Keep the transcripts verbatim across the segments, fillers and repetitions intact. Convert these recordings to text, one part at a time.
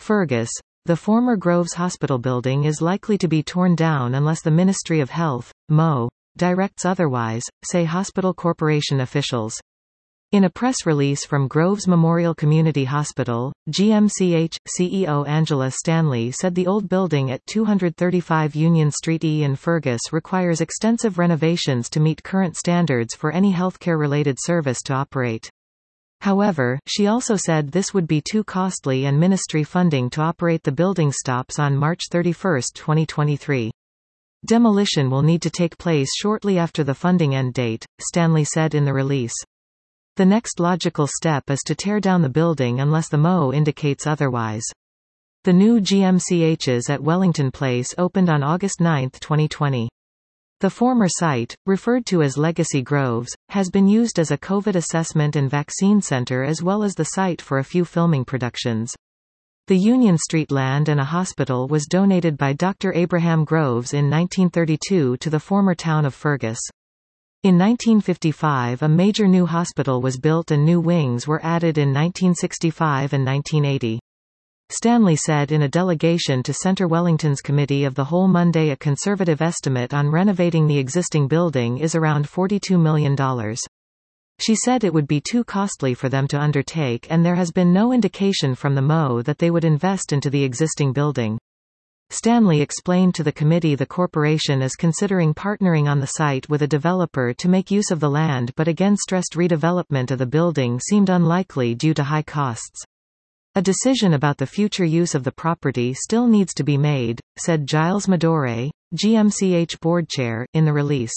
Fergus. The former Groves Hospital building is likely to be torn down unless the Ministry of Health, M O, directs otherwise, say Hospital Corporation officials. In a press release from Groves Memorial Community Hospital, G M C H C E O Angela Stanley said the old building at two thirty-five Union Street E in Fergus requires extensive renovations to meet current standards for any healthcare-related service to operate. However, she also said this would be too costly and ministry funding to operate the building stops on March thirty-first, twenty twenty-three. Demolition will need to take place shortly after the funding end date, Stanley said in the release. The next logical step is to tear down the building unless the M O indicates otherwise. The new G M C Hs at Wellington Place opened on August ninth, twenty twenty. The former site, referred to as Legacy Groves, has been used as a COVID assessment and vaccine center as well as the site for a few filming productions. The Union Street land and a hospital was donated by Doctor Abraham Groves in nineteen thirty-two to the former town of Fergus. In nineteen fifty-five a major new hospital was built and new wings were added in nineteen sixty-five and nineteen eighty. Stanley said in a delegation to Centre Wellington's Committee of the Whole Monday a conservative estimate on renovating the existing building is around forty-two million dollars. She said it would be too costly for them to undertake and there has been no indication from the M O that they would invest into the existing building. Stanley explained to the committee the corporation is considering partnering on the site with a developer to make use of the land but again stressed redevelopment of the building seemed unlikely due to high costs. A decision about the future use of the property still needs to be made, said Giles Madore, G M C H board chair, in the release.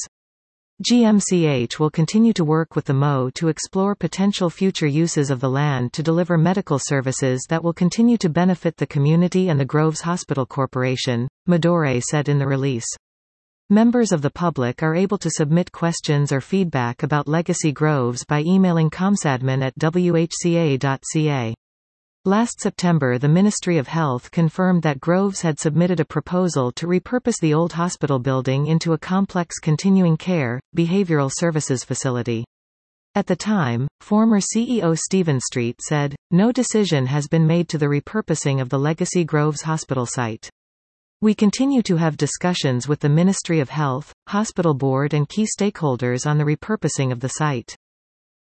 G M C H will continue to work with the M O to explore potential future uses of the land to deliver medical services that will continue to benefit the community and the Groves Hospital Corporation, Madore said in the release. Members of the public are able to submit questions or feedback about Legacy Groves by emailing comsadmin at w h c a dot c a. Last September the Ministry of Health confirmed that Groves had submitted a proposal to repurpose the old hospital building into a complex continuing care, behavioral services facility. At the time, former C E O Stephen Street said, "No decision has been made to the repurposing of the Legacy Groves hospital site. We continue to have discussions with the Ministry of Health, Hospital Board and key stakeholders on the repurposing of the site."